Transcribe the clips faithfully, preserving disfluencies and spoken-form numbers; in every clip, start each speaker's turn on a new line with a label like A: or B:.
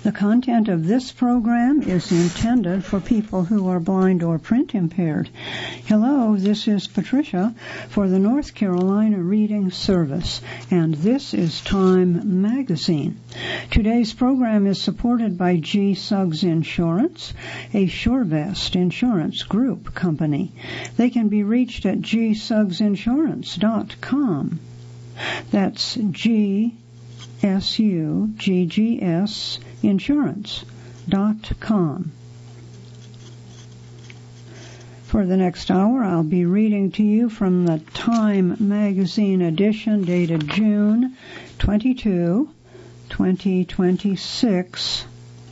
A: The content of this program is intended for people who are blind or print impaired. Hello, this is Patricia for the North Carolina Reading Service, and this is Time Magazine. Today's program is supported by G. Suggs Insurance, a SureVest insurance group company. They can be reached at g suggs insurance dot com. That's G S U G G S insurance dot com. For the next hour, I'll be reading to you from the Time Magazine edition dated June twenty-second, twenty twenty-six.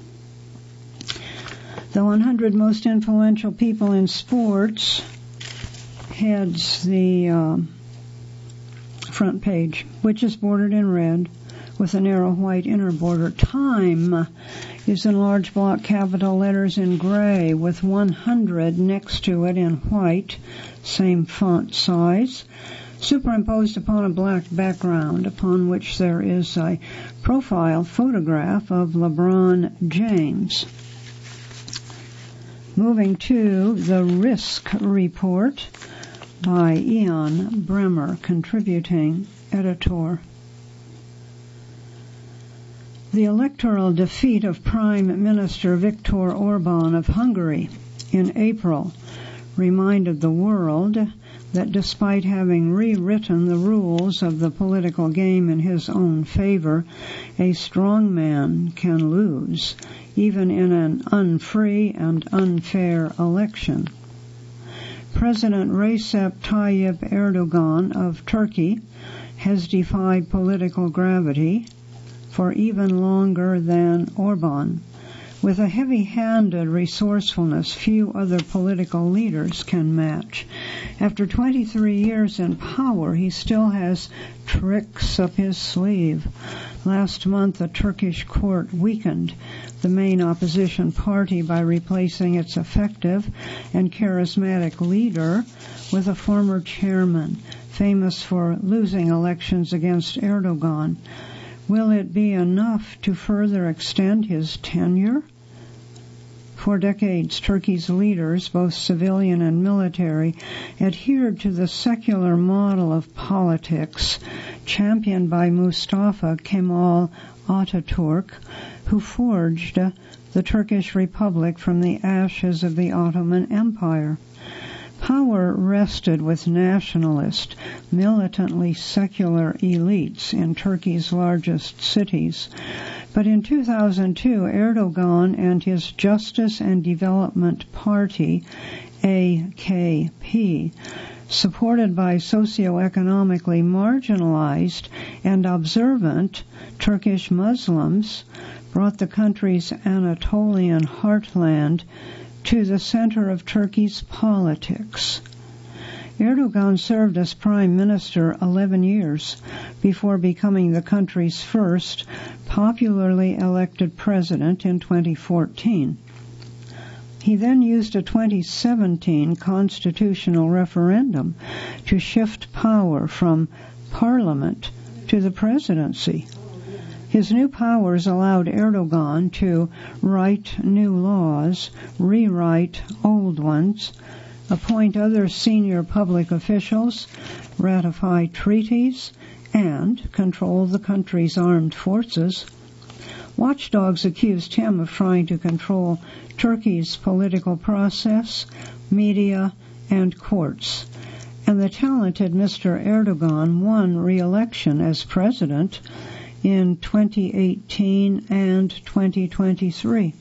A: The one hundred Most Influential People in Sports heads the uh, front page, which is bordered in red with a narrow white inner border. Time is in large block capital letters in gray with one hundred next to it in white, same font size, superimposed upon a black background upon which there is a profile photograph of LeBron James. Moving to the Risk Report by Ian Bremmer, contributing editor. The electoral defeat of Prime Minister Viktor Orban of Hungary in April reminded the world that despite having rewritten the rules of the political game in his own favor, a strong man can lose, even in an unfree and unfair election. President Recep Tayyip Erdogan of Turkey has defied political gravity for even longer than Orban. With a heavy-handed resourcefulness few other political leaders can match. After twenty-three years in power, he still has tricks up his sleeve. Last month, a Turkish court weakened the main opposition party by replacing its effective and charismatic leader with a former chairman, famous for losing elections against Erdogan. Will it be enough to further extend his tenure? For decades, Turkey's leaders, both civilian and military, adhered to the secular model of politics championed by Mustafa Kemal Ataturk, who forged the Turkish Republic from the ashes of the Ottoman Empire. Power rested with nationalist, militantly secular elites in Turkey's largest cities. But in two thousand two, Erdogan and his Justice and Development Party, A K P, supported by socioeconomically marginalized and observant Turkish Muslims, brought the country's Anatolian heartland to the center of Turkey's politics. Erdogan served as prime minister eleven years before becoming the country's first popularly elected president in twenty fourteen. He then used a twenty seventeen constitutional referendum to shift power from parliament to the presidency. His new powers allowed Erdogan to write new laws, rewrite old ones, appoint other senior public officials, ratify treaties, and control the country's armed forces. Watchdogs accused him of trying to control Turkey's political process, media, and courts. And the talented Mister Erdogan won re-election as president in twenty eighteen and twenty twenty-three.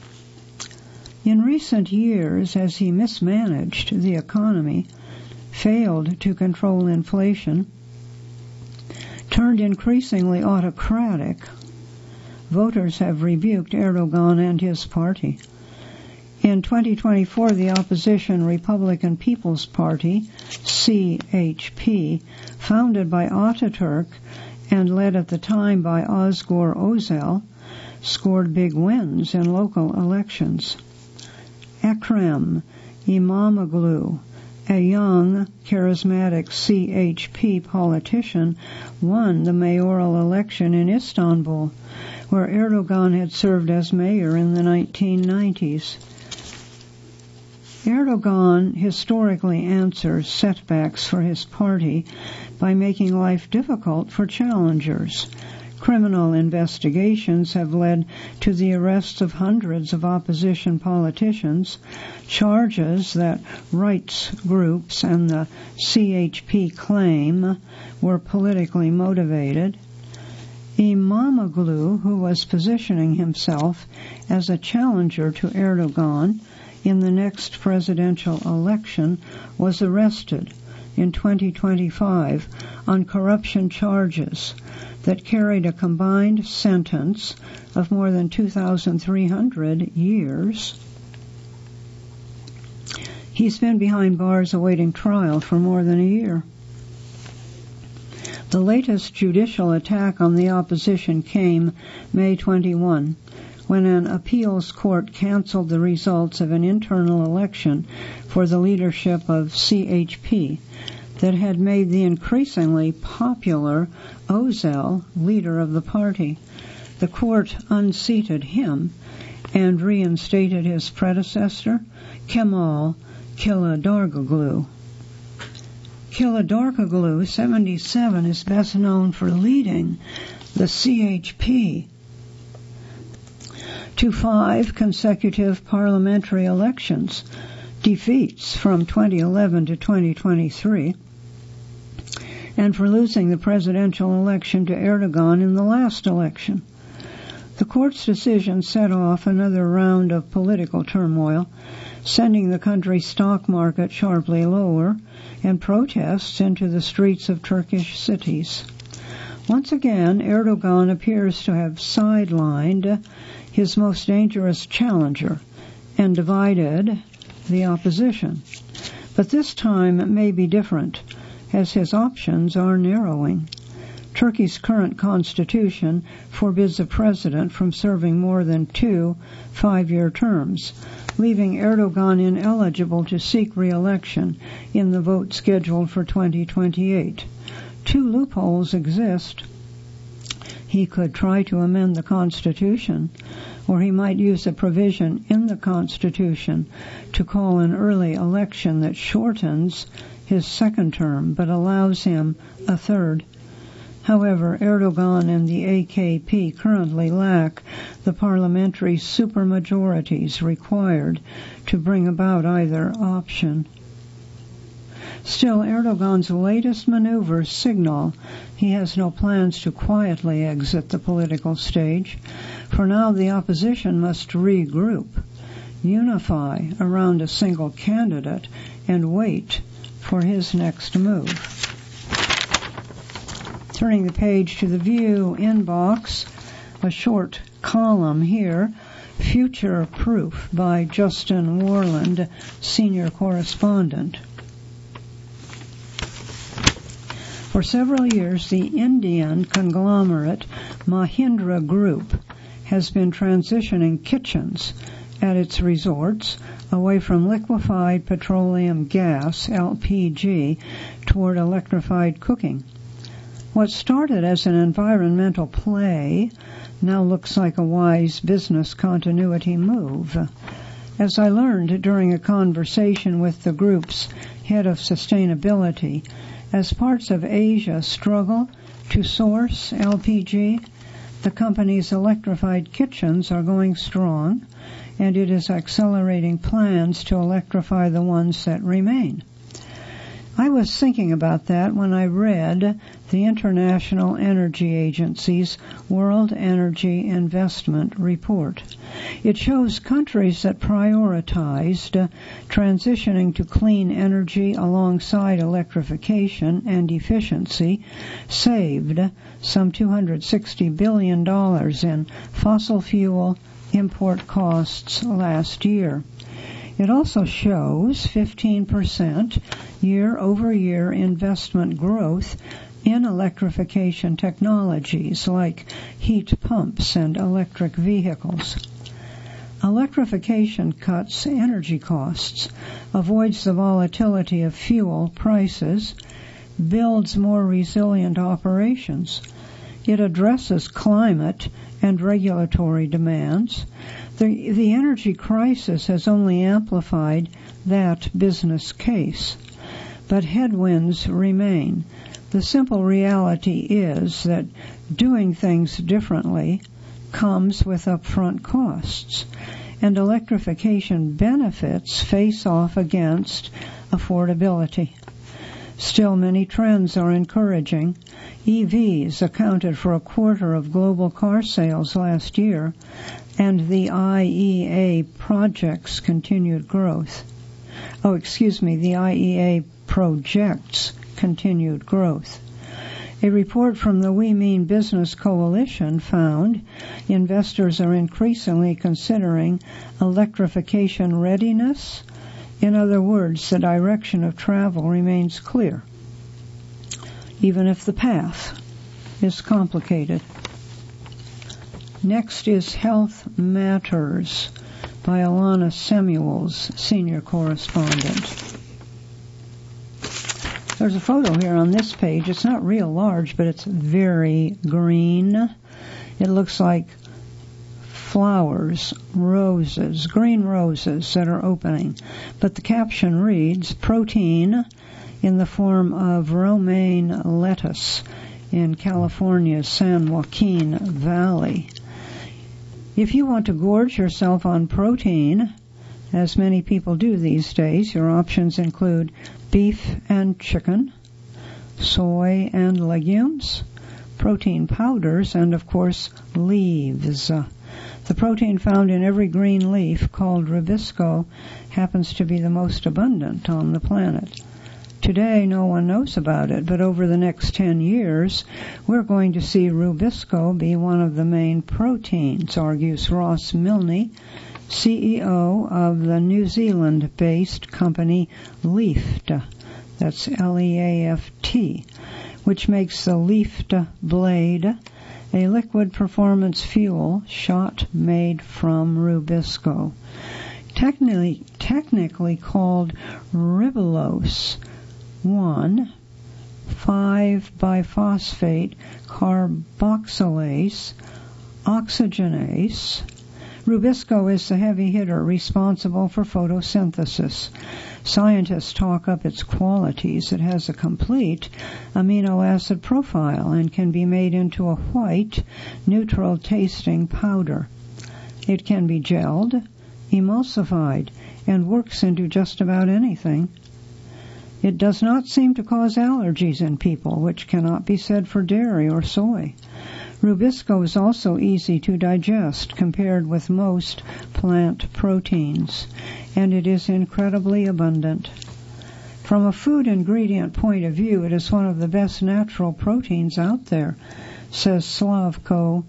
A: In recent years, as he mismanaged the economy, failed to control inflation, turned increasingly autocratic, voters have rebuked Erdogan and his party. In twenty twenty-four, the opposition Republican People's Party, C H P, founded by Ataturk and led at the time by Özgür Özel, scored big wins in local elections. Ekrem İmamoğlu, a young, charismatic C H P politician, won the mayoral election in Istanbul, where Erdogan had served as mayor in the nineteen nineties. Erdogan historically answers setbacks for his party by making life difficult for challengers. Criminal investigations have led to the arrests of hundreds of opposition politicians, charges that rights groups and the C H P claim were politically motivated. Imamoglu, who was positioning himself as a challenger to Erdogan in the next presidential election, was arrested in twenty twenty-five on corruption charges that carried a combined sentence of more than two thousand three hundred years. He's been behind bars awaiting trial for more than a year. The latest judicial attack on the opposition came May twenty-first, when an appeals court canceled the results of an internal election for the leadership of C H P that had made the increasingly popular Özel leader of the party. The court unseated him and reinstated his predecessor, Kemal Kılıçdaroğlu. Kılıçdaroğlu, seventy-seven, is best known for leading the C H P to five consecutive parliamentary elections, defeats from twenty eleven to twenty twenty-three, and for losing the presidential election to Erdogan in the last election. The court's decision set off another round of political turmoil, sending the country's stock market sharply lower and protests into the streets of Turkish cities. Once again, Erdogan appears to have sidelined his most dangerous challenger and divided the opposition. But this time it may be different, as his options are narrowing. Turkey's current constitution forbids a president from serving more than two five-year terms, leaving Erdogan ineligible to seek re-election in the vote scheduled for twenty twenty-eight. Two loopholes exist. He could try to amend the Constitution, or he might use a provision in the Constitution to call an early election that shortens his second term but allows him a third. However, Erdogan and the A K P currently lack the parliamentary supermajorities required to bring about either option. Still, Erdogan's latest maneuvers signal he has no plans to quietly exit the political stage. For now, the opposition must regroup, unify around a single candidate, and wait for his next move. Turning the page to the View inbox, a short column here, Future Proof by Justin Warland, senior correspondent. For several years, the Indian conglomerate Mahindra Group has been transitioning kitchens at its resorts away from liquefied petroleum gas, L P G, toward electrified cooking. What started as an environmental play now looks like a wise business continuity move. As I learned during a conversation with the group's head of sustainability, as parts of Asia struggle to source L P G, the company's electrified kitchens are going strong, and it is accelerating plans to electrify the ones that remain. I was thinking about that when I read the International Energy Agency's World Energy Investment Report. It shows countries that prioritized transitioning to clean energy alongside electrification and efficiency saved some two hundred sixty billion dollars in fossil fuel import costs last year. It also shows fifteen percent year-over-year investment growth in electrification technologies like heat pumps and electric vehicles. Electrification cuts energy costs, avoids the volatility of fuel prices, builds more resilient operations, It addresses climate and regulatory demands. The, the energy crisis has only amplified that business case. But headwinds remain. The simple reality is that doing things differently comes with upfront costs, and electrification benefits face off against affordability. Still, many trends are encouraging. E Vs accounted for a quarter of global car sales last year, and the I E A projects continued growth. Oh, excuse me, the I E A projects continued growth. A report from the We Mean Business Coalition found investors are increasingly considering electrification readiness. In other words, the direction of travel remains clear, even if the path is complicated. Next is Health Matters by Alana Samuels, senior correspondent. There's a photo here on this page. It's not real large, but it's very green. It looks like flowers, roses, green roses that are opening. But the caption reads, protein in the form of romaine lettuce in California's San Joaquin Valley. If you want to gorge yourself on protein, as many people do these days, your options include beef and chicken, soy and legumes, protein powders, and, of course, leaves. The protein found in every green leaf, called rubisco, happens to be the most abundant on the planet. Today, no one knows about it, but over the next ten years, we're going to see rubisco be one of the main proteins, argues Ross Milne, C E O of the New Zealand-based company Leaft, that's L E A F T, which makes the Leaft blade a liquid performance fuel shot made from rubisco. Technically, technically called ribulose one five biphosphate carboxylase oxygenase. Rubisco is the heavy hitter responsible for photosynthesis. Scientists talk up its qualities. It has a complete amino acid profile and can be made into a white, neutral-tasting powder. It can be gelled, emulsified, and works into just about anything. It does not seem to cause allergies in people, which cannot be said for dairy or soy. Rubisco is also easy to digest compared with most plant proteins, and it is incredibly abundant. From a food ingredient point of view, it is one of the best natural proteins out there, says Slavko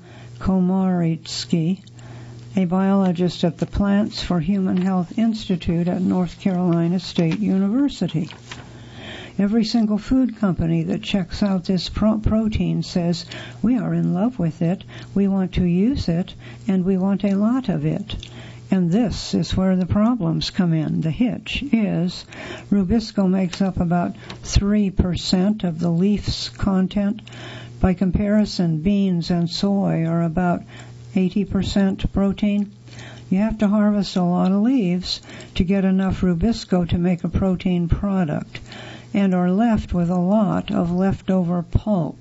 A: Komaritsky, a biologist at the Plants for Human Health Institute at North Carolina State University. Every single food company that checks out this pro- protein says, we are in love with it, we want to use it, and we want a lot of it. And this is where the problems come in. The hitch is rubisco makes up about three percent of the leaf's content. By comparison, beans and soy are about eighty percent protein. You have to harvest a lot of leaves to get enough rubisco to make a protein product, and are left with a lot of leftover pulp.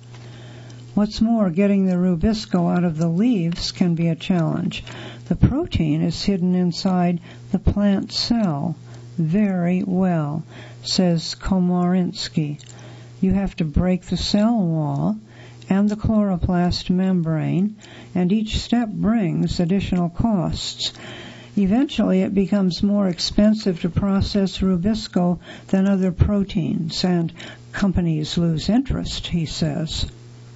A: What's more, getting the rubisco out of the leaves can be a challenge. The protein is hidden inside the plant cell very well, says Komarinsky. You have to break the cell wall and the chloroplast membrane, and each step brings additional costs. Eventually, it becomes more expensive to process rubisco than other proteins, and companies lose interest, he says.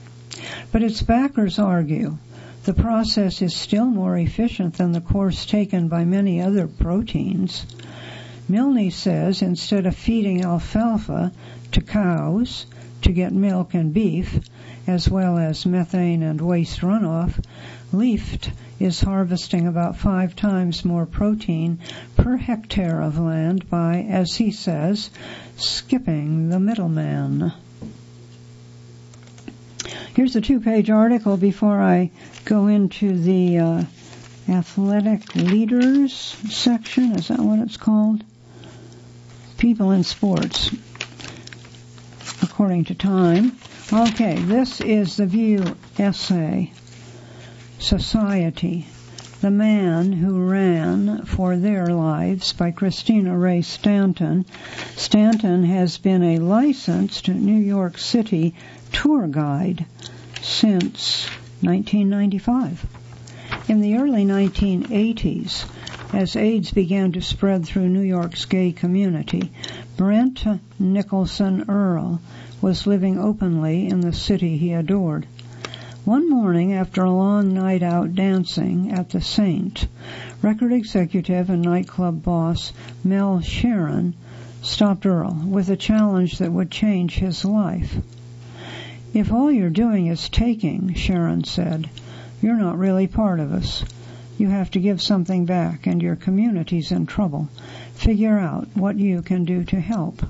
A: But its backers argue the process is still more efficient than the course taken by many other proteins. Milne says instead of feeding alfalfa to cows to get milk and beef, as well as methane and waste runoff, Leaft is harvesting about five times more protein per hectare of land by, as he says, skipping the middleman. Here's a two-page article before I go into the uh, athletic leaders section. Is that what it's called? People in sports, according to Time. Okay, this is the View essay, Society, The Man Who Ran for Their Lives, by Christina Ray Stanton. Stanton has been a licensed New York City tour guide since nineteen ninety-five. In the early nineteen eighties, as AIDS began to spread through New York's gay community, Brent Nicholson Earl was living openly in the city he adored. One morning, after a long night out dancing at the Saint, record executive and nightclub boss Mel Sharon stopped Earl with a challenge that would change his life. "If all you're doing is taking," Sharon said, "you're not really part of us. You have to give something back, and your community's in trouble. Figure out what you can do to help."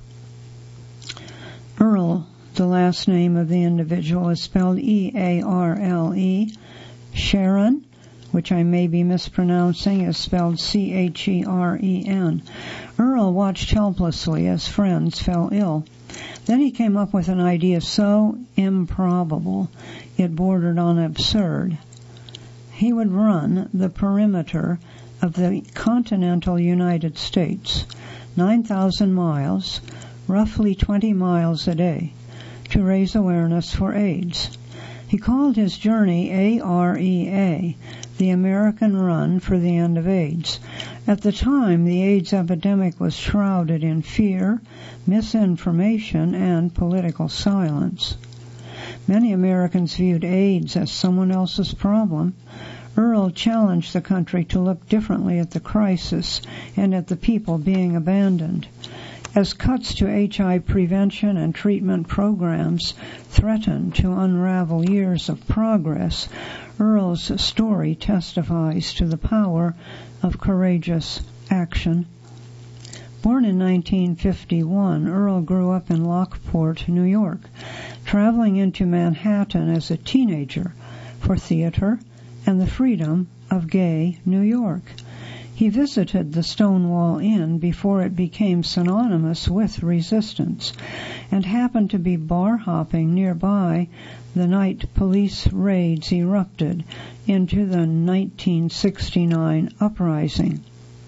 A: Earl, the last name of the individual, is spelled E A R L E. Sharon, which I may be mispronouncing, is spelled C H E R E N. Earl watched helplessly as friends fell ill. Then he came up with an idea so improbable it bordered on absurd. He would run the perimeter of the continental United States, nine thousand miles, roughly twenty miles a day, to raise awareness for AIDS. He called his journey A R E A, the American Run for the End of AIDS. At the time, the AIDS epidemic was shrouded in fear, misinformation, and political silence. Many Americans viewed AIDS as someone else's problem. Earl challenged the country to look differently at the crisis and at the people being abandoned. As cuts to H I V prevention and treatment programs threaten to unravel years of progress, Earl's story testifies to the power of courageous action. Born in nineteen fifty-one, Earl grew up in Lockport, New York, traveling into Manhattan as a teenager for theater and the freedom of gay New York. He visited the Stonewall Inn before it became synonymous with resistance, and happened to be bar hopping nearby the night police raids erupted into the nineteen sixty-nine uprising.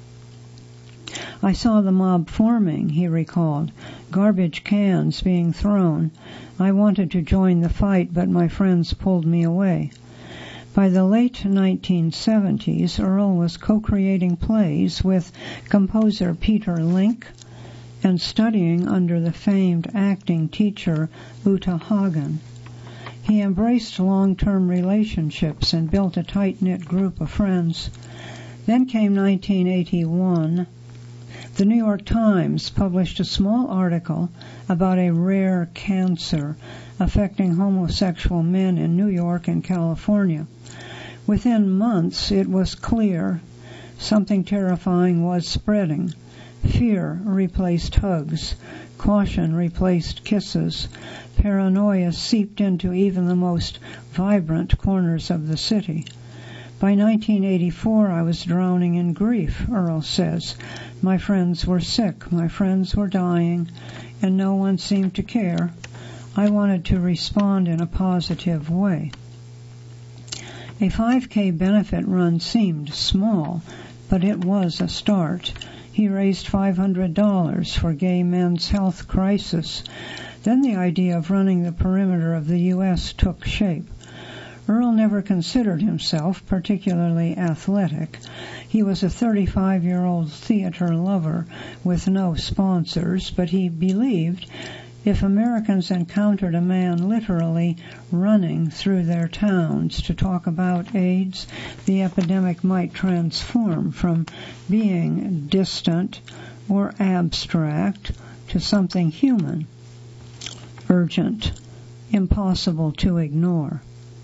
A: "I saw the mob forming," he recalled, "garbage cans being thrown. I wanted to join the fight, but my friends pulled me away." By the late nineteen seventies, Earl was co-creating plays with composer Peter Link and studying under the famed acting teacher Uta Hagen. He embraced long-term relationships and built a tight-knit group of friends. Then came nineteen eighty-one. The New York Times published a small article about a rare cancer affecting homosexual men in New York and California. Within months, it was clear something terrifying was spreading. Fear replaced hugs. Caution replaced kisses. Paranoia seeped into even the most vibrant corners of the city. By nineteen eighty-four, I was drowning in grief, Earl says. My friends were sick, my friends were dying, and no one seemed to care. I wanted to respond in a positive way. A five K benefit run seemed small, but it was a start. He raised five hundred dollars for gay men's health crisis. Then the idea of running the perimeter of the U S took shape. Earl never considered himself particularly athletic. He was a thirty-five-year-old theater lover with no sponsors, but he believed if Americans encountered a man literally running through their towns to talk about AIDS, the epidemic might transform from being distant or abstract to something human, urgent, impossible to ignore.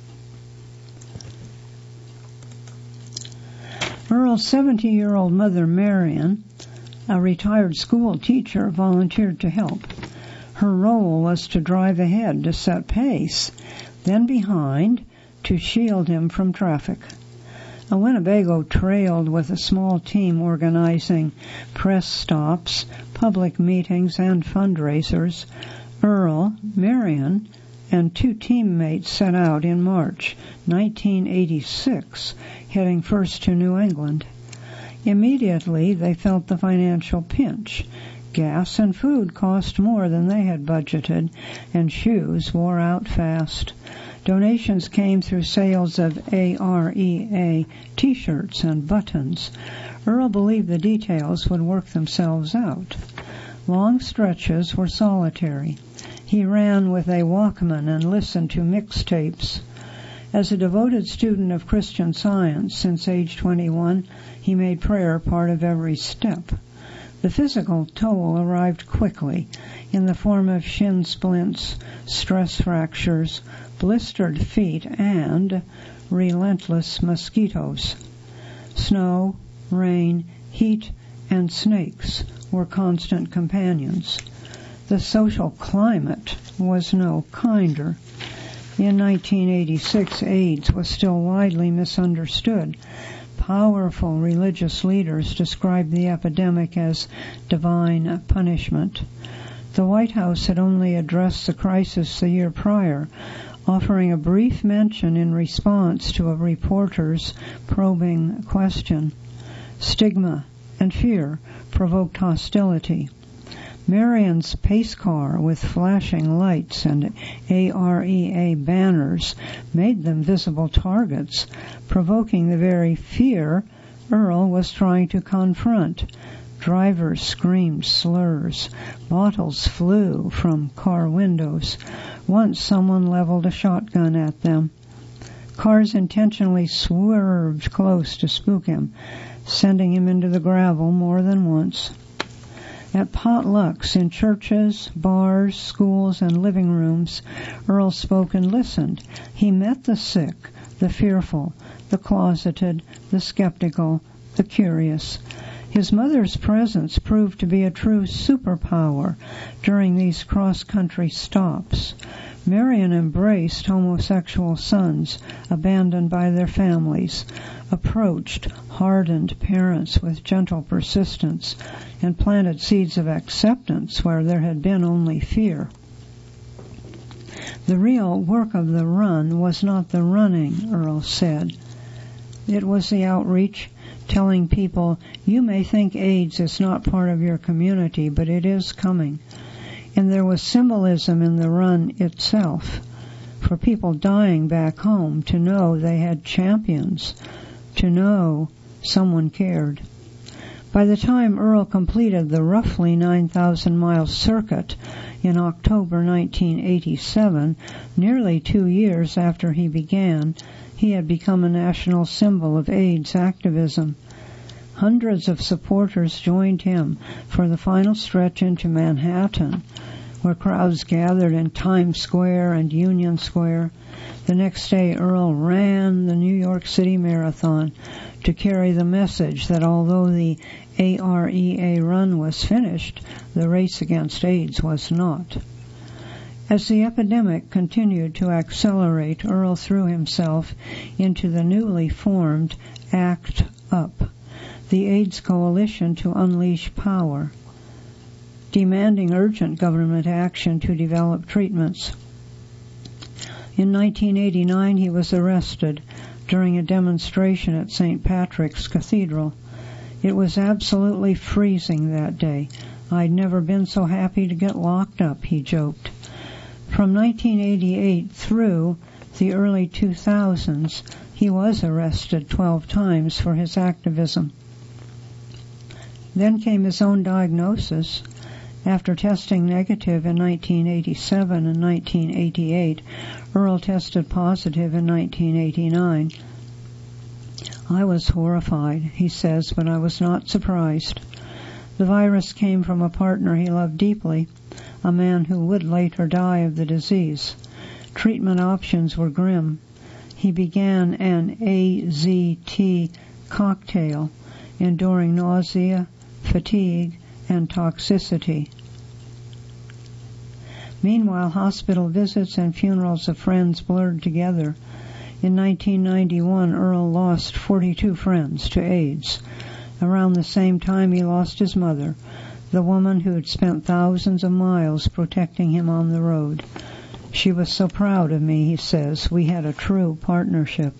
A: Earl's seventy-year-old mother, Marion, a retired school teacher, volunteered to help. Her role was to drive ahead, to set pace. then behind to shield him from traffic. A Winnebago trailed with a small team organizing press stops, public meetings, and fundraisers. Earl, Marion, and two teammates set out in March nineteen eighty-six, heading first to New England. Immediately, they felt the financial pinch. Gas and food cost more than they had budgeted, and shoes wore out fast. Donations came through sales of A R E A T-shirts and buttons. Earl believed the details would work themselves out. Long stretches were solitary. He ran with a Walkman and listened to mixtapes. As a devoted student of Christian Science since age twenty-one, he made prayer part of every step. The physical toll arrived quickly in the form of shin splints, stress fractures, blistered feet, and relentless mosquitoes. Snow, rain, heat, and snakes were constant companions. The social climate was no kinder. In nineteen eighty-six, AIDS was still widely misunderstood. Powerful religious leaders described the epidemic as divine punishment. The White House had only addressed the crisis the year prior, offering a brief mention in response to a reporter's probing question. Stigma and fear provoked hostility. Marion's pace car with flashing lights and A R E A banners made them visible targets, provoking the very fear Earl was trying to confront. Drivers screamed slurs. Bottles flew from car windows. Once someone leveled a shotgun at them. Cars intentionally swerved close to spook him, sending him into the gravel more than once. At potlucks in churches, bars, schools, and living rooms, Earl spoke and listened. He met the sick, the fearful, the closeted, the skeptical, the curious. His mother's presence proved to be a true superpower during these cross-country stops. Marion embraced homosexual sons abandoned by their families, approached hardened parents with gentle persistence, and planted seeds of acceptance where there had been only fear. The real work of the run was not the running, Earl said. It was the outreach, telling people, you may think AIDS is not part of your community, but it is coming. And there was symbolism in the run itself, for people dying back home to know they had champions, to know someone cared. By the time Earl completed the roughly nine thousand mile circuit in October nineteen eighty-seven, nearly two years after he began, he had become a national symbol of AIDS activism. Hundreds of supporters joined him for the final stretch into Manhattan, where crowds gathered in Times Square and Union Square. The next day, Earl ran the New York City Marathon to carry the message that although the A R E A run was finished, the race against AIDS was not. As the epidemic continued to accelerate, Earl threw himself into the newly formed ACT UP, the AIDS Coalition to Unleash Power, demanding urgent government action to develop treatments. In nineteen eighty-nine, he was arrested during a demonstration at Saint Patrick's Cathedral. It was absolutely freezing that day. I'd never been so happy to get locked up, he joked. From nineteen eighty-eight through the early two thousands, he was arrested twelve times for his activism. Then came his own diagnosis. After testing negative in nineteen eighty-seven and nineteen eighty-eight, Earl tested positive in nineteen eighty-nine. I was horrified, he says, but I was not surprised. The virus came from a partner he loved deeply, a man who would later die of the disease. Treatment options were grim. He began an A Z T cocktail, enduring nausea, fatigue, and toxicity. Meanwhile, hospital visits and funerals of friends blurred together. In nineteen ninety-one, Earl lost forty-two friends to AIDS. Around the same time, he lost his mother, the woman who had spent thousands of miles protecting him on the road. She was so proud of me, he says. We had a true partnership.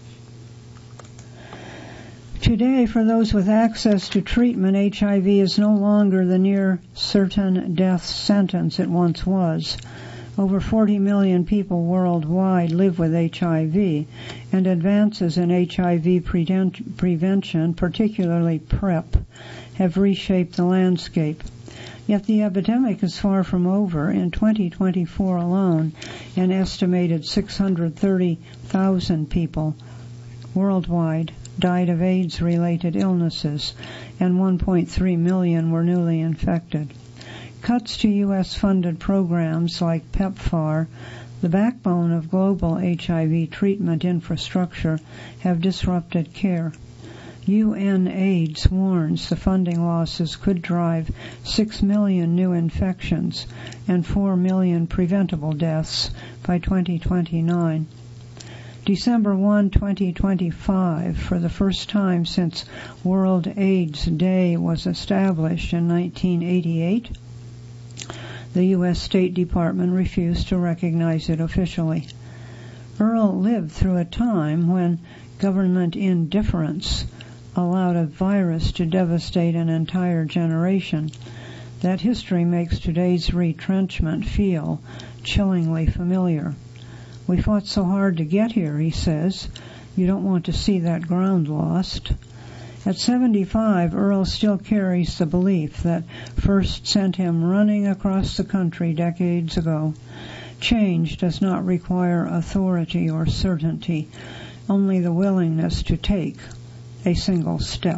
A: Today, for those with access to treatment, H I V is no longer the near-certain death sentence it once was. Over forty million people worldwide live with H I V, and advances in H I V prevent- prevention, particularly PrEP, have reshaped the landscape. Yet the epidemic is far from over. In twenty twenty-four alone, an estimated six hundred thirty thousand people worldwide died of AIDS-related illnesses, and one point three million were newly infected. Cuts to U S-funded programs like PEPFAR, the backbone of global H I V treatment infrastructure, have disrupted care. U N AIDS warns the funding losses could drive six million new infections and four million preventable deaths by twenty twenty-nine. December first, twenty twenty-five, for the first time since World AIDS Day was established in nineteen eighty-eight, the U S State Department refused to recognize it officially. Earl lived through a time when government indifference allowed a virus to devastate an entire generation. That history makes today's retrenchment feel chillingly familiar. We fought so hard to get here, he says. You don't want to see that ground lost. At seventy-five, Earl still carries the belief that first sent him running across the country decades ago. Change does not require authority or certainty, only the willingness to take a single step.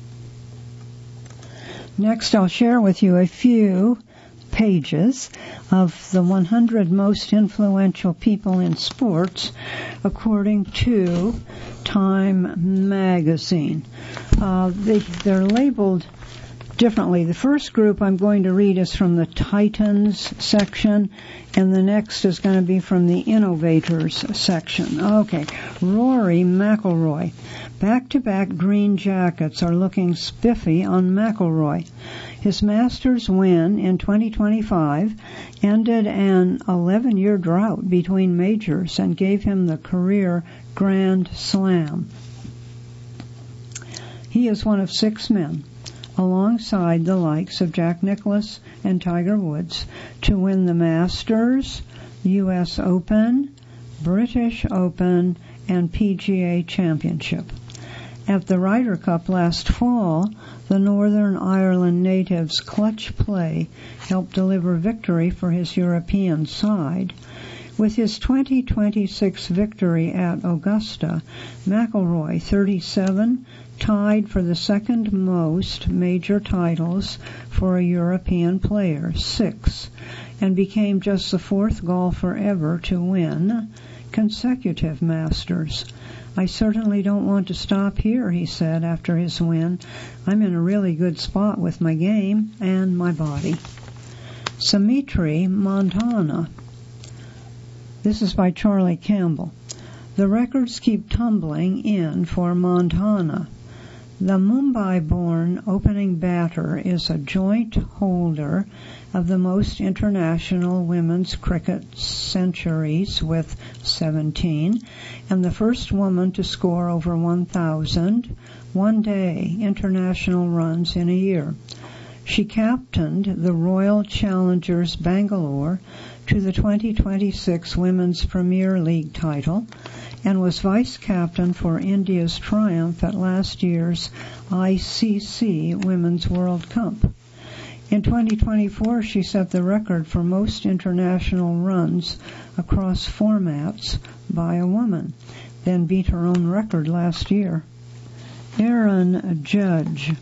A: Next, I'll share with you a few pages of the one hundred most influential people in sports according to Time magazine. Uh, they, they're labeled differently. The first group I'm going to read is from the Titans section, and the next is going to be from the Innovators section. Okay, Rory McIlroy. Back-to-back green jackets are looking spiffy on McIlroy. His Masters win in twenty twenty-five ended an eleven-year drought between majors and gave him the career Grand Slam. He is one of six men, alongside the likes of Jack Nicklaus and Tiger Woods, to win the Masters, U S Open, British Open, and P G A Championship. At the Ryder Cup last fall, the Northern Ireland native's clutch play helped deliver victory for his European side. With his twenty twenty-six victory at Augusta, McIlroy, thirty-seven, tied for the second most major titles for a European player, six, and became just the fourth golfer ever to win consecutive Masters. I certainly don't want to stop here, he said after his win. I'm in a really good spot with my game and my body. Sumitra Montana. This is by Charlie Campbell. The records keep tumbling in for Montana. The Mumbai-born opening batter is a joint holder of the most international women's cricket centuries with seventeen, and the first woman to score over one thousand one-day international runs in a year. She captained the Royal Challengers Bangalore to the twenty twenty-six Women's Premier League title and was vice-captain for India's triumph at last year's I C C Women's World Cup. In twenty twenty-four, she set the record for most international runs across formats by a woman, then beat her own record last year. Aaron Judge.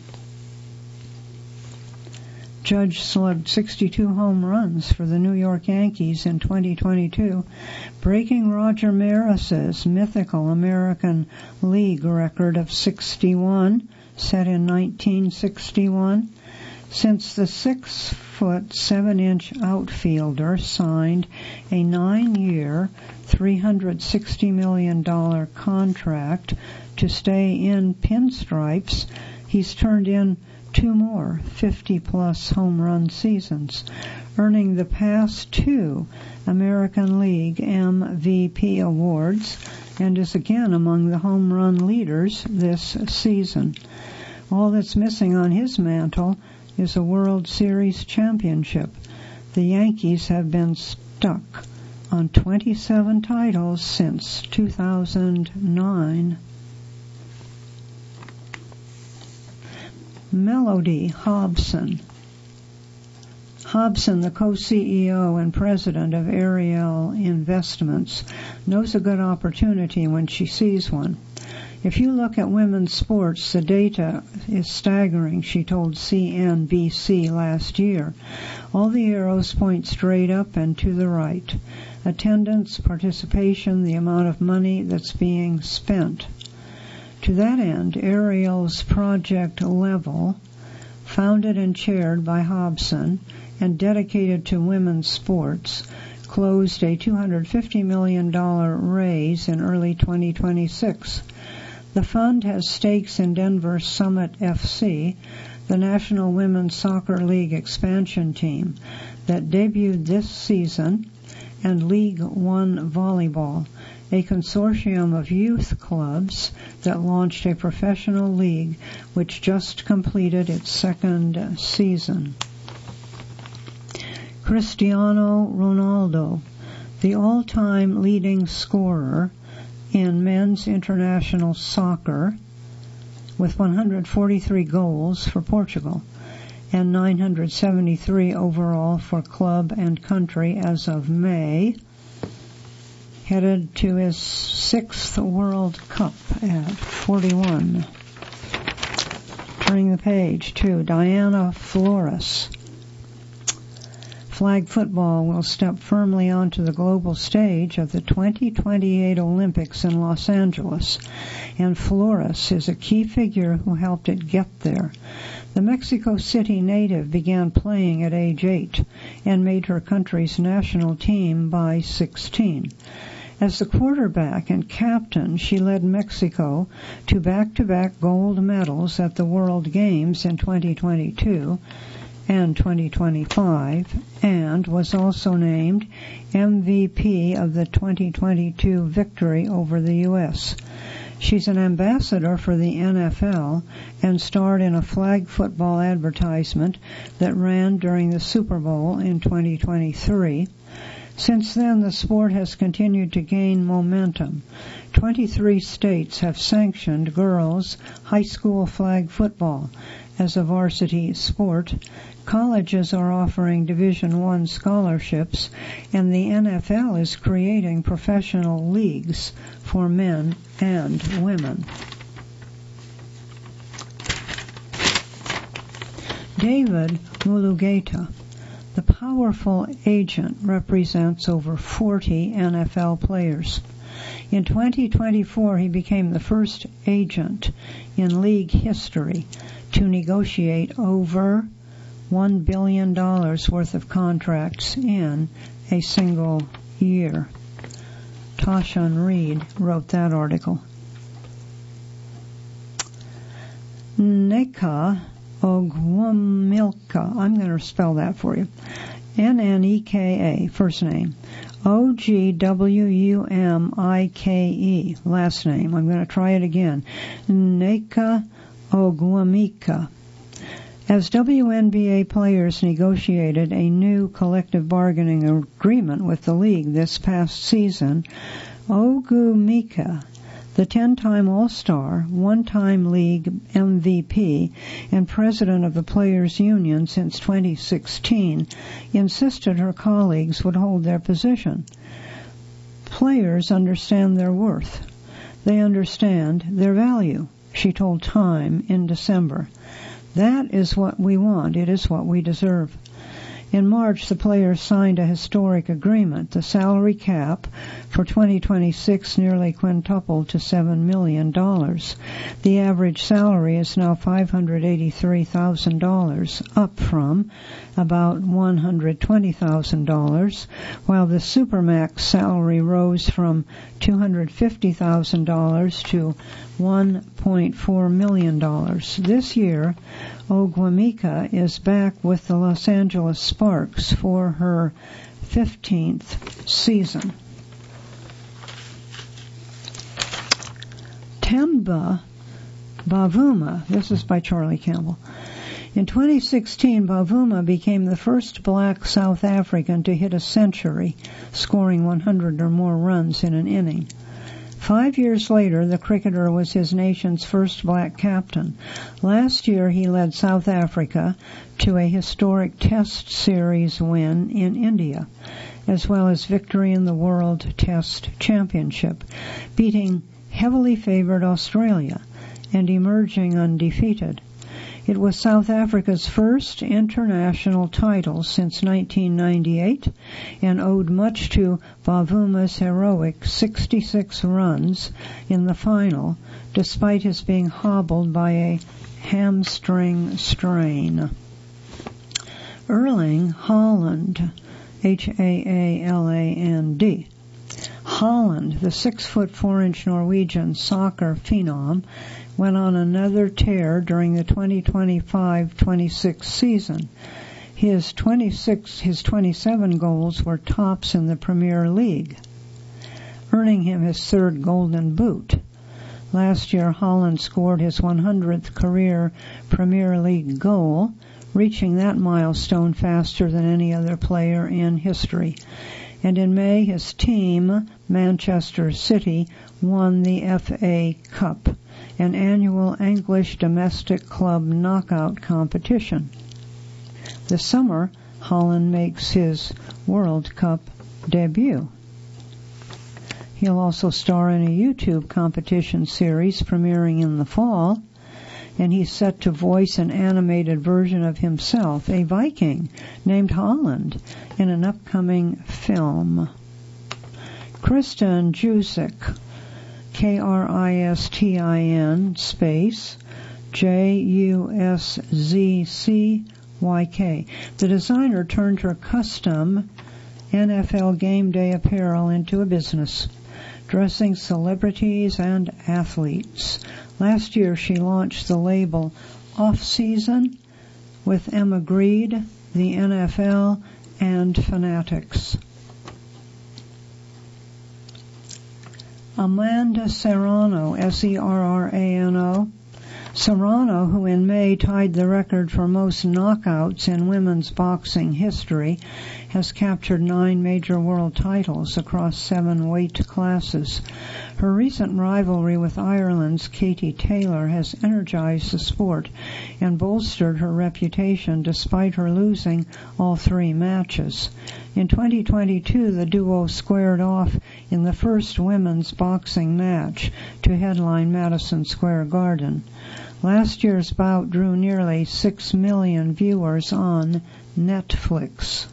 A: Judge slugged sixty-two home runs for the New York Yankees in twenty twenty-two, breaking Roger Maris's mythical American League record of sixty-one, set in nineteen sixty-one. since the six foot seven inch outfielder signed a nine-year, three hundred sixty million dollars contract to stay in pinstripes, he's turned in two more fifty-plus home run seasons, earning the past two American League M V P awards, and is again among the home run leaders this season. All that's missing on his mantle is a World Series championship. The Yankees have been stuck on twenty-seven titles since two thousand nine. Melody Hobson. Hobson, the co-C E O and president of Ariel Investments, knows a good opportunity when she sees one. If you look at women's sports, the data is staggering, she told C N B C last year. All the arrows point straight up and to the right. Attendance, participation, the amount of money that's being spent. To that end, Ariel's Project Level, founded and chaired by Hobson and dedicated to women's sports, closed a two hundred fifty million dollars raise in early twenty twenty-six. The fund has stakes in Denver Summit F C, the National Women's Soccer League expansion team that debuted this season, and League One Volleyball, a consortium of youth clubs that launched a professional league which just completed its second season. Cristiano Ronaldo, the all-time leading scorer in men's international soccer, with one hundred forty-three goals for Portugal and nine hundred seventy-three overall for club and country as of May, headed to his sixth World Cup at forty-one. Turning the page to Diana Flores. Flag football will step firmly onto the global stage of the twenty twenty-eight Olympics in Los Angeles, and Flores is a key figure who helped it get there. The Mexico City native began playing at age eight and made her country's national team by sixteen. As the quarterback and captain, she led Mexico to back-to-back gold medals at the World Games in twenty twenty-two and twenty twenty-five, and was also named M V P of the twenty twenty-two victory over the U S She's an ambassador for the N F L and starred in a flag football advertisement that ran during the Super Bowl in twenty twenty-three. Since then, the sport has continued to gain momentum. twenty-three states have sanctioned girls' high school flag football as a varsity sport. Colleges are offering Division I scholarships, and the N F L is creating professional leagues for men and women. David Mulugeta, the powerful agent, represents over forty N F L players. In twenty twenty-four, he became the first agent in league history to negotiate over one billion dollars worth of contracts in a single year. Tashan Reed wrote that article. Nneka Ogwumilka, I'm going to spell that for you. N N E K A, first name. O G W U M I K E, last name. I'm going to try it again. Nneka Ogwumika. As W N B A players negotiated a new collective bargaining agreement with the league this past season, Ogwumika, the ten-time All-Star, one-time league M V P, and president of the Players' Union since twenty sixteen, insisted her colleagues would hold their position. Players understand their worth. They understand their value, she told Time in December. That is what we want. It is what we deserve. In March, the players signed a historic agreement. The salary cap for twenty twenty-six nearly quintupled to seven million dollars. The average salary is now five hundred eighty-three thousand dollars, up from about one hundred twenty thousand dollars, while the Supermax salary rose from two hundred fifty thousand dollars to one point four million dollars. This year, Ogwumika is back with the Los Angeles Sparks for her fifteenth season. Temba Bavuma, this is by Charlie Campbell. In twenty sixteen, Bavuma became the first black South African to hit a century, scoring one hundred or more runs in an inning. Five years later, the cricketer was his nation's first black captain. Last year, he led South Africa to a historic Test Series win in India, as well as victory in the World Test Championship, beating heavily favored Australia and emerging undefeated. It was South Africa's first international title since nineteen ninety-eight and owed much to Bavuma's heroic sixty-six runs in the final, despite his being hobbled by a hamstring strain. Erling Haaland, H A A L A N D. Haaland, the six-foot-four-inch Norwegian soccer phenom, went on another tear during the twenty twenty-five twenty-six season. His twenty-six, his twenty-seven goals were tops in the Premier League, earning him his third Golden Boot. Last year, Haaland scored his one hundredth career Premier League goal, reaching that milestone faster than any other player in history. And in May, his team, Manchester City, won the F A Cup, an annual English domestic club knockout competition. This summer, Haaland makes his World Cup debut. He'll also star in a YouTube competition series premiering in the fall, and he's set to voice an animated version of himself, a Viking named Haaland, in an upcoming film. Kristen Jusic, K R I S T I N space J U S Z C Y K. The designer turned her custom N F L game day apparel into a business, dressing celebrities and athletes. Last year she launched the label Off Season with Emma Greed, the N F L, and Fanatics. Amanda Serrano, S E R R A N O. Serrano, who in May tied the record for most knockouts in women's boxing history, has captured nine major world titles across seven weight classes. Her recent rivalry with Ireland's Katie Taylor has energized the sport and bolstered her reputation despite her losing all three matches. In twenty twenty-two, the duo squared off in the first women's boxing match to headline Madison Square Garden. Last year's bout drew nearly six million viewers on Netflix.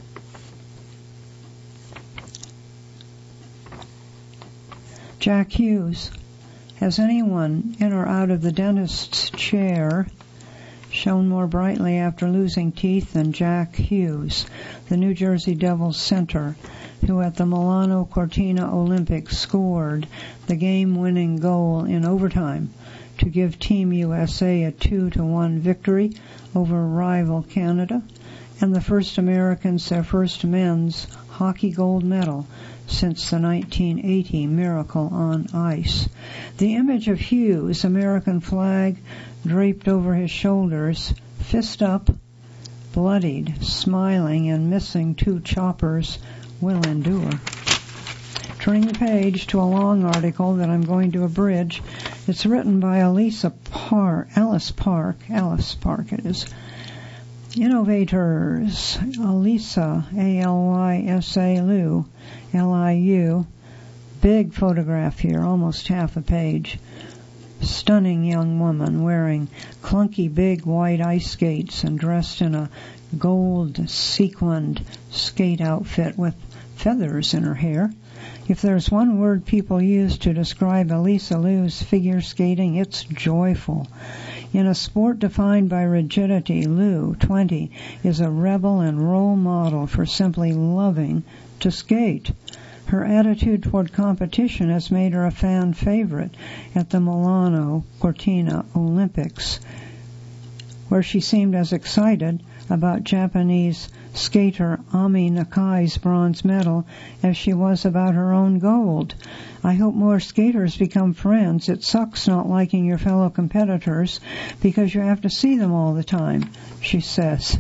A: Jack Hughes. Has anyone in or out of the dentist's chair shone more brightly after losing teeth than Jack Hughes, the New Jersey Devils center, who at the Milano Cortina Olympics scored the game-winning goal in overtime to give Team U S A a two to one victory over rival Canada, and the first Americans their first men's hockey gold medal since the nineteen eighty Miracle on Ice. The image of Hughes, American flag draped over his shoulders, fist up, bloodied, smiling, and missing two choppers, will endure. Turning the page to a long article that I'm going to abridge. It's written by Elisa Park, Alice Park, Alice Park it is. Innovators, Elisa, A L Y S A, Liu, L I U. Big photograph here, almost half a page. stunning young woman wearing clunky big white ice skates and dressed in a gold sequined skate outfit with feathers in her hair. If there's one word people use to describe Elisa Liu's figure skating, it's joyful. In a sport defined by rigidity, Liu, twenty, is a rebel and role model for simply loving to skate. Her attitude toward competition has made her a fan favorite at the Milano Cortina Olympics, where she seemed as excited about Japanese skater Ami Nakai's bronze medal as she was about her own gold. I hope more skaters become friends. It sucks not liking your fellow competitors because you have to see them all the time, she says.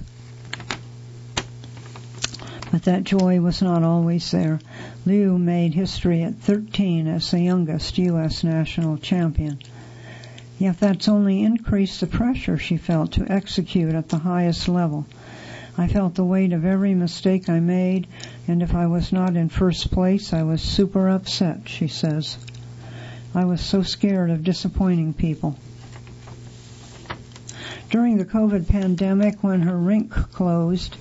A: But that joy was not always there. Liu made history at thirteen as the youngest U S national champion. Yet that's only increased the pressure she felt to execute at the highest level. I felt the weight of every mistake I made, and if I was not in first place, I was super upset, she says. I was so scared of disappointing people. During the COVID pandemic, when her rink closed,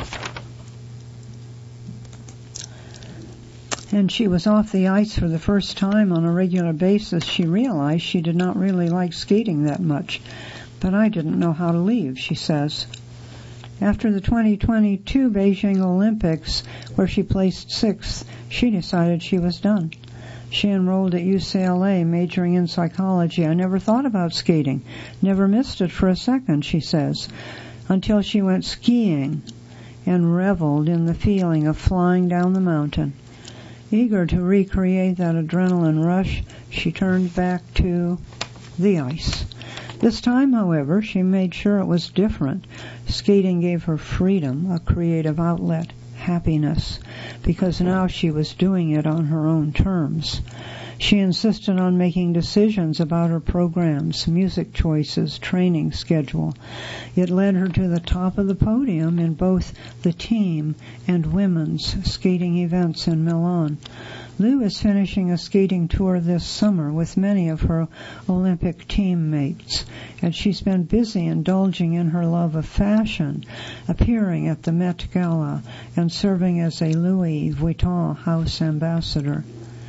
A: and she was off the ice for the first time on a regular basis, she realized she did not really like skating that much. But I didn't know how to leave, she says. After the twenty twenty-two Beijing Olympics, where she placed sixth, she decided she was done. She enrolled at U C L A, majoring in psychology. I never thought about skating, never missed it for a second, she says, until she went skiing and reveled in the feeling of flying down the mountain. Eager to recreate that adrenaline rush, she turned back to the ice. This time, however, she made sure it was different. Skating gave her freedom, a creative outlet, happiness, because now she was doing it on her own terms. She insisted on making decisions about her programs, music choices, training schedule. It led her to the top of the podium in both the team and women's skating events in Milan. Liu is finishing a skating tour this summer with many of her Olympic teammates, and she's been busy indulging in her love of fashion, appearing at the Met Gala and serving as a Louis Vuitton house ambassador.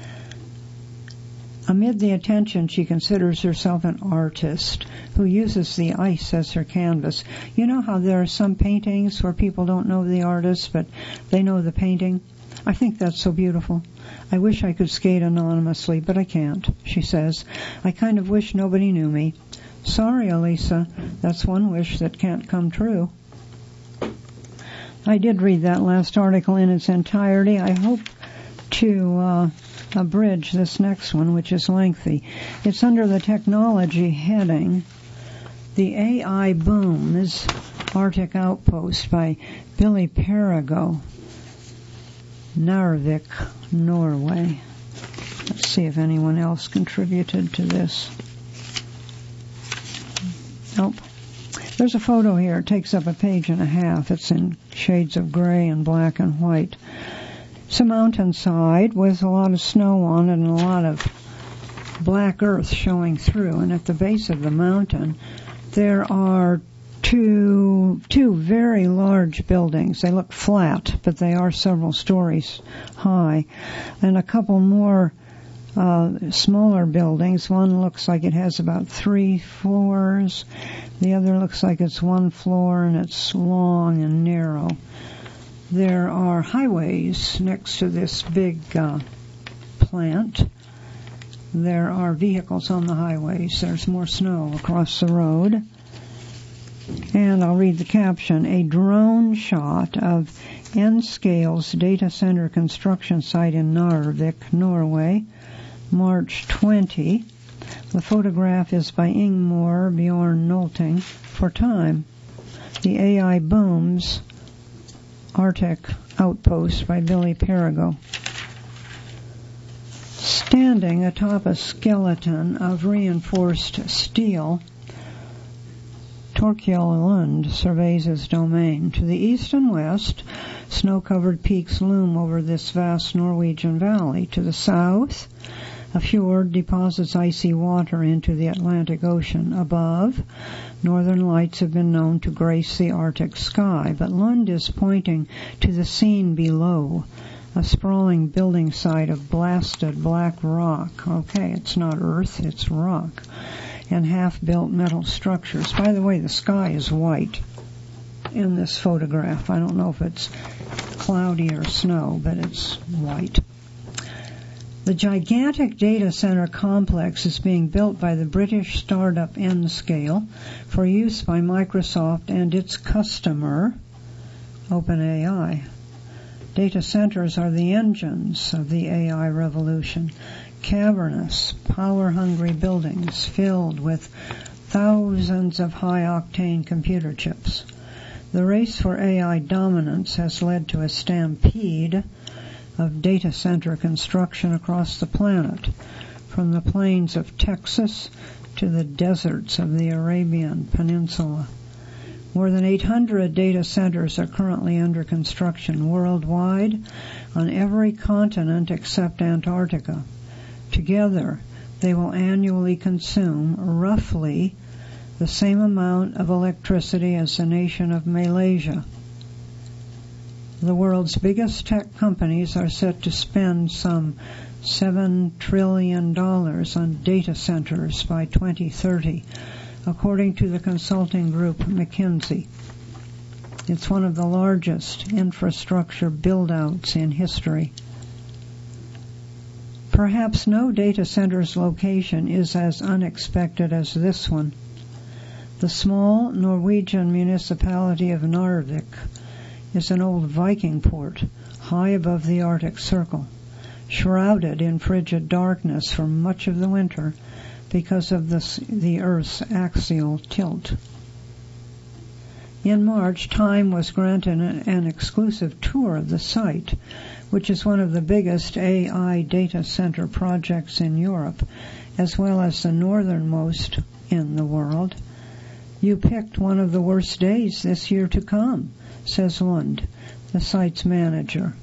A: Amid the attention, she considers herself an artist who uses the ice as her canvas. You know how there are some paintings where people don't know the artist, but they know the painting? I think that's so beautiful. I wish I could skate anonymously, but I can't, she says. I kind of wish nobody knew me. Sorry, Elisa, that's one wish that can't come true. I did read that last article in its entirety. I hope to uh, abridge this next one, which is lengthy. It's under the technology heading, The A I Boom, is Arctic Outpost by Billy Perigo, Narvik, Norway. Let's see if anyone else contributed to this. Nope. There's a photo here. It takes up a page and a half. It's in shades of gray and black and white. It's a mountainside with a lot of snow on it and a lot of black earth showing through. And at the base of the mountain, there are two two very large buildings. They look flat, but they are several stories high. And a couple more uh, smaller buildings. One looks like it has about three floors. The other looks like it's one floor, and it's long and narrow. There are highways next to this big uh, plant. There are vehicles on the highways. There's more snow across the road. And I'll read the caption. A drone shot of N-Scale's data center construction site in Narvik, Norway, March twentieth. The photograph is by Ingmor Bjorn Nolting for Time. The A I Booms, Arctic Outpost by Billy Perigo. Standing atop a skeleton of reinforced steel, Torkjell Lund surveys his domain. To the east and west, snow-covered peaks loom over this vast Norwegian valley. To the south, A fjord deposits icy water into the Atlantic Ocean. Above, northern lights have been known to grace the Arctic sky, but Lund is pointing to the scene below, a sprawling building site of blasted black rock. Okay, it's not earth, it's rock. And half-built metal structures. By the way, the sky is white in this photograph. I don't know if it's cloudy or snow, but it's white. The gigantic data center complex is being built by the British startup N-Scale for use by Microsoft and its customer, OpenAI. Data centers are the engines of the A I revolution. Cavernous, power-hungry buildings filled with thousands of high-octane computer chips. The race for A I dominance has led to a stampede of data center construction across the planet, from the plains of Texas to the deserts of the Arabian Peninsula. More than eight hundred data centers are currently under construction worldwide on every continent except Antarctica. Together, they will annually consume roughly the same amount of electricity as the nation of Malaysia. The world's biggest tech companies are set to spend some seven trillion dollars on data centers by twenty thirty, according to the consulting group McKinsey. It's one of the largest infrastructure build-outs in history. Perhaps no data center's location is as unexpected as this one. The small Norwegian municipality of Narvik is an old Viking port high above the Arctic Circle, shrouded in frigid darkness for much of the winter because of the, the Earth's axial tilt. In March, Time was granted an, an exclusive tour of the site, which is one of the biggest A I data center projects in Europe, as well as the northernmost in the world. You picked one of the worst days this year to come, says Lund, the site's manager.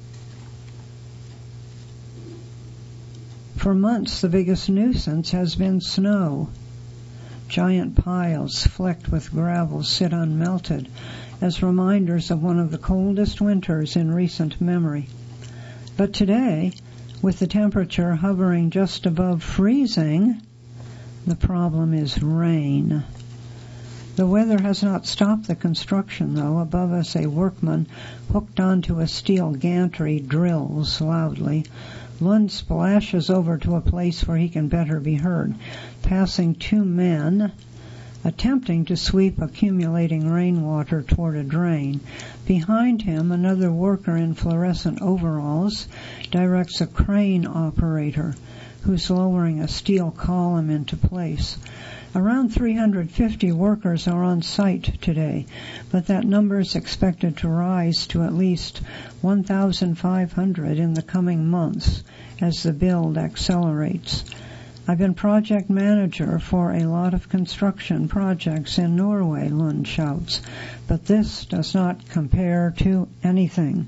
A: For months, the biggest nuisance has been snow. Giant piles flecked with gravel sit unmelted as reminders of one of the coldest winters in recent memory. But today, with the temperature hovering just above freezing, the problem is rain. The weather has not stopped the construction, though. Above us, a workman hooked onto a steel gantry drills loudly. Lund splashes over to a place where he can better be heard, passing two men attempting to sweep accumulating rainwater toward a drain. Behind him, another worker in fluorescent overalls directs a crane operator who's lowering a steel column into place. Around three hundred fifty workers are on site today, but that number is expected to rise to at least one thousand five hundred in the coming months as the build accelerates. I've been project manager for a lot of construction projects in Norway, Lund shouts, but this does not compare to anything.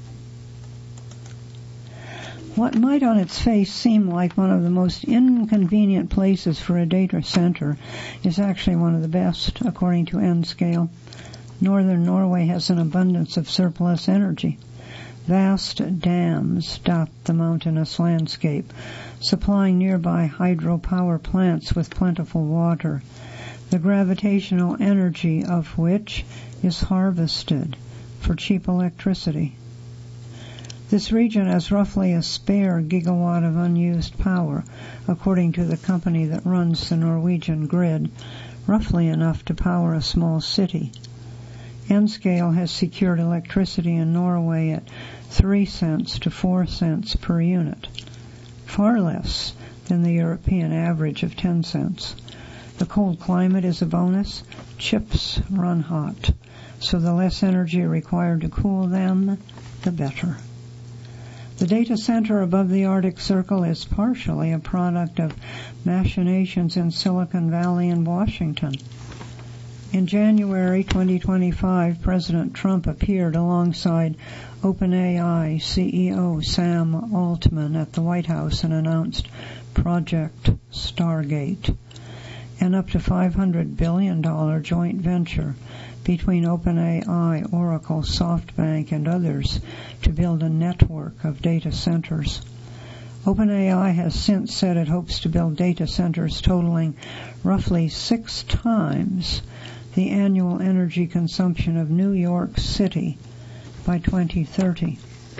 A: What might on its face seem like one of the most inconvenient places for a data center is actually one of the best, according to N-Scale. Northern Norway has an abundance of surplus energy. Vast dams dot the mountainous landscape, supplying nearby hydropower plants with plentiful water, the gravitational energy of which is harvested for cheap electricity. This region has roughly a spare gigawatt of unused power, according to the company that runs the Norwegian grid, roughly enough to power a small city. N-Scale has secured electricity in Norway at three cents to four cents per unit, far less than the European average of ten cents. The cold climate is a bonus. Chips run hot, so the less energy required to cool them, the better. The data center above the Arctic Circle is partially a product of machinations in Silicon Valley and Washington. In January twenty twenty-five, President Trump appeared alongside OpenAI C E O Sam Altman at the White House and announced Project Stargate, an up to five hundred billion dollars joint venture between OpenAI, Oracle, SoftBank, and others to build a network of data centers. OpenAI has since said it hopes to build data centers totaling roughly six times the annual energy consumption of New York City by twenty thirty.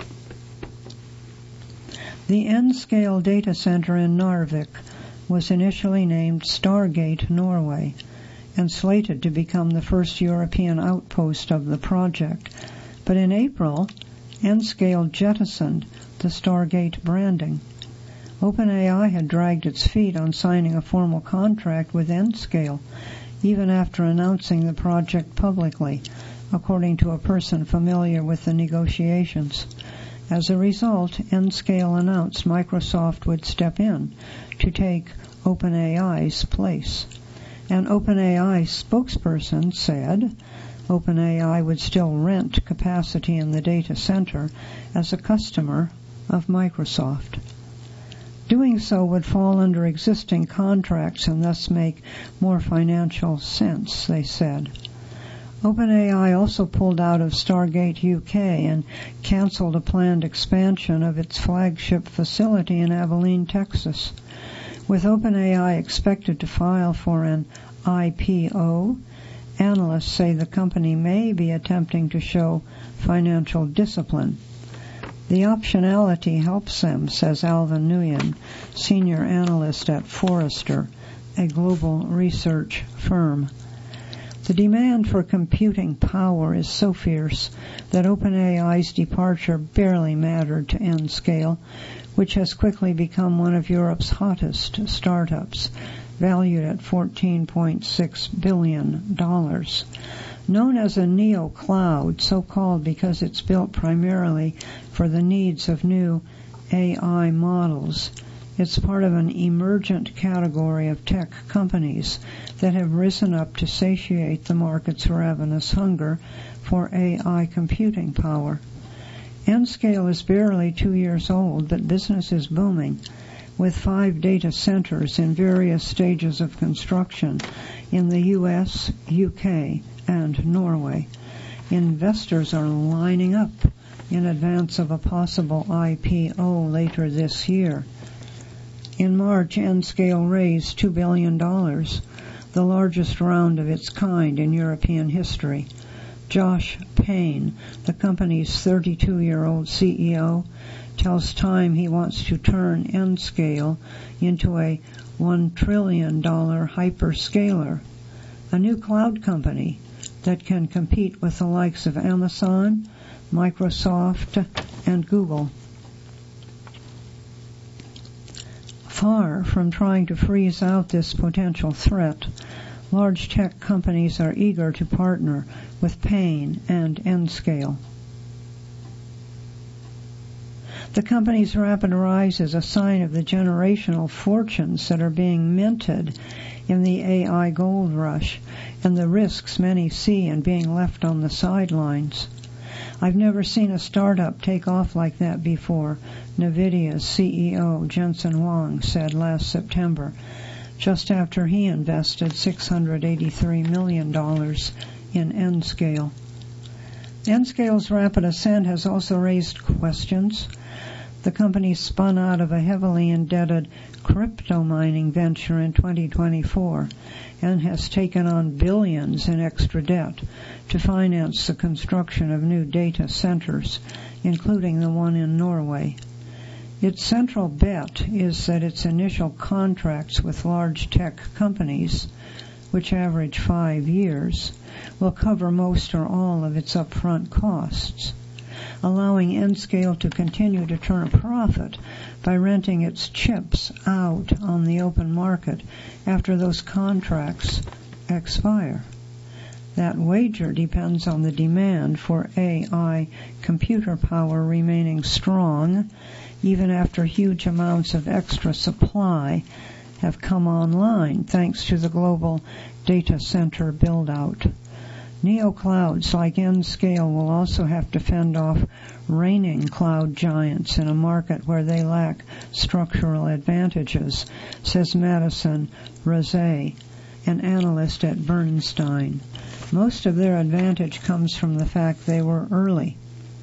A: The N-scale data center in Narvik was initially named Stargate Norway and slated to become the first European outpost of the project. But in April, N-scale jettisoned the Stargate branding. OpenAI had dragged its feet on signing a formal contract with N-scale, even after announcing the project publicly, according to a person familiar with the negotiations. As a result, N-scale announced Microsoft would step in to take OpenAI's place. An OpenAI spokesperson said OpenAI would still rent capacity in the data center as a customer of Microsoft. Doing so would fall under existing contracts and thus make more financial sense, they said. OpenAI also pulled out of Stargate U K and canceled a planned expansion of its flagship facility in Abilene, Texas. With OpenAI expected to file for an I P O, analysts say the company may be attempting to show financial discipline. The optionality helps them, says Alvin Nguyen, senior analyst at Forrester, a global research firm. The demand for computing power is so fierce that OpenAI's departure barely mattered to N-scale, which has quickly become one of Europe's hottest startups, valued at fourteen point six billion dollars. Known as a neo-cloud, so called because it's built primarily for the needs of new A I models, it's part of an emergent category of tech companies that have risen up to satiate the market's ravenous hunger for A I computing power. N-scale is barely two years old, but business is booming, with five data centers in various stages of construction in the U S, U K, and Norway. Investors are lining up in advance of a possible I P O later this year. In March, N-scale raised two billion dollars, the largest round of its kind in European history. Josh Payne, the company's thirty-two-year-old C E O, tells Time he wants to turn N-scale into a one trillion dollars hyperscaler, a new cloud company that can compete with the likes of Amazon, Microsoft, and Google. Far from trying to freeze out this potential threat, large tech companies are eager to partner with Payne and N-scale. The company's rapid rise is a sign of the generational fortunes that are being minted in the A I gold rush and the risks many see in being left on the sidelines. I've never seen a startup take off like that before, NVIDIA's C E O Jensen Huang said last September, just after he invested six hundred eighty-three million dollars in N-scale. N-scale's rapid ascent has also raised questions. The company spun out of a heavily indebted crypto mining venture in twenty twenty-four and has taken on billions in extra debt to finance the construction of new data centers, including the one in Norway. Its central bet is that its initial contracts with large tech companies, which average five years, will cover most or all of its upfront costs, allowing N-scale to continue to turn a profit by renting its chips out on the open market after those contracts expire. That wager depends on the demand for A I computer power remaining strong, even after huge amounts of extra supply have come online thanks to the global data center build-out. Neoclouds like N-Scale will also have to fend off reigning cloud giants in a market where they lack structural advantages, says Madison Razay, an analyst at Bernstein. Most of their advantage comes from the fact they were early.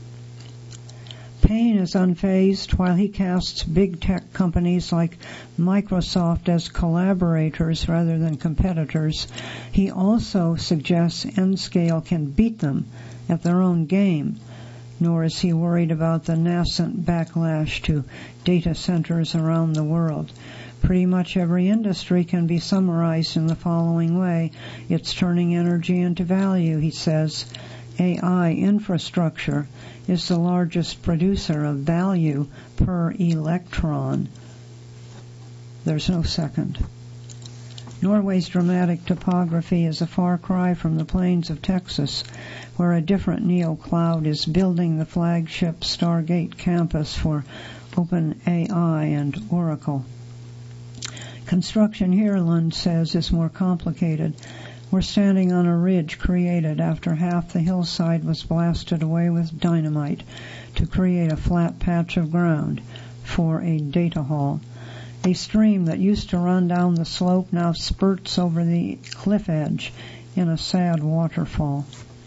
A: Payne is unfazed while he casts big tech companies like Microsoft as collaborators rather than competitors. He also suggests N-Scale can beat them at their own game, nor is he worried about the nascent backlash to data centers around the world. Pretty much every industry can be summarized in the following way. It's turning energy into value, he says. A I infrastructure is the largest producer of value per electron. There's no second. Norway's dramatic topography is a far cry from the plains of Texas, where a different neocloud is building the flagship Stargate campus for OpenAI and Oracle. Construction here, Lund says, is more complicated. We're standing on a ridge created after half the hillside was blasted away with dynamite to create a flat patch of ground for a data hall. A stream that used to run down the slope now spurts over the cliff edge in a sad waterfall.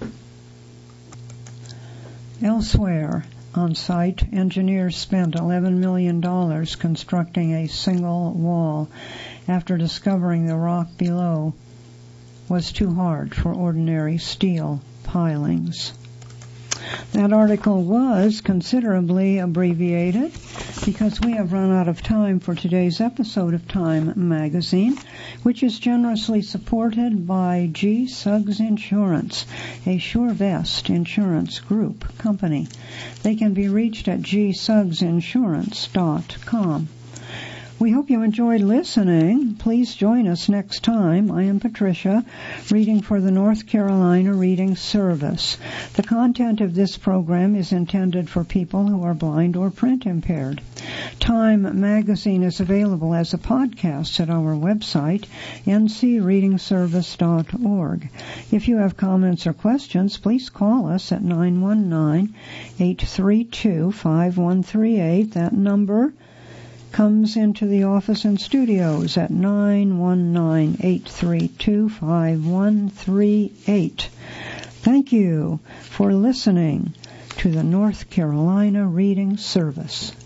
A: Elsewhere, on site, engineers spent eleven million dollars constructing a single wall after discovering the rock below was too hard for ordinary steel pilings. That article was considerably abbreviated because we have run out of time for today's episode of Time Magazine, which is generously supported by G. Suggs Insurance, a SureVest insurance group company. They can be reached at g suggs insurance dot com. We hope you enjoyed listening. Please join us next time. I am Patricia, reading for the North Carolina Reading Service. The content of this program is intended for people who are blind or print impaired. Time Magazine is available as a podcast at our website, n c reading service dot org. If you have comments or questions, please call us at nine one nine, eight three two, five one three eight. That number comes into the office and studios at nine one nine, eight three two, five one three eight. Thank you for listening to the North Carolina Reading Service.